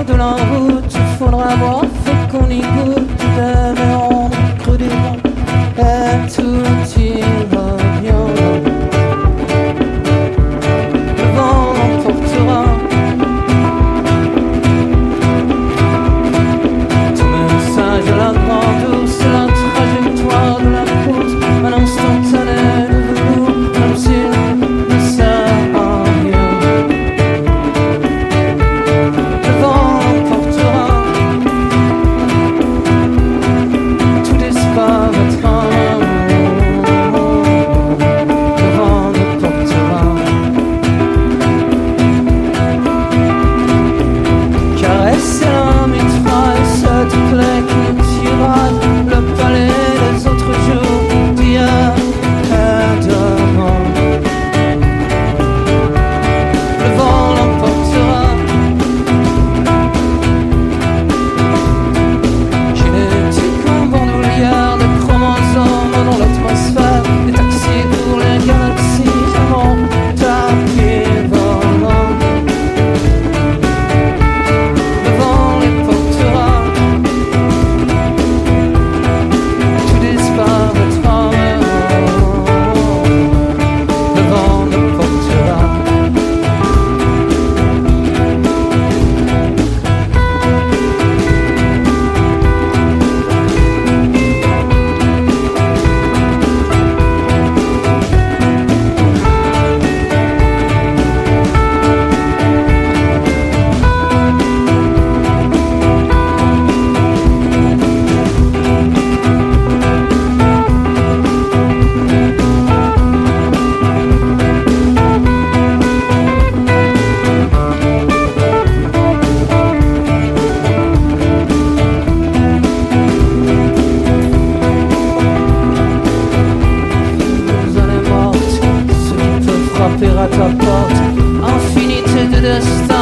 de la route, il faudra voir, faut qu'on y goûte. Devait rendre creux des vents, et tout ira bien. Le vent l'emportera. Tout message de la grande ours, la trajectoire de la course, un instantané de velours, même s'il ne sert à rien. Le vent l'emportera. Tout disparaîtra. Le vent l'emportera. Caresser la mitraille, cette plaie qui tirade le palais des autres jours d'hier et demain. Le vent l'emportera. Génétique en bandoulière, des chromosomes dans l'atmosphère, des taxis pour les galaxies, mon tapis volant. Le vent les portera. Tout disparaîtra. Le vent les portera. Vous allez morte, ce qui peut frapper à ta porte, infinité de destin.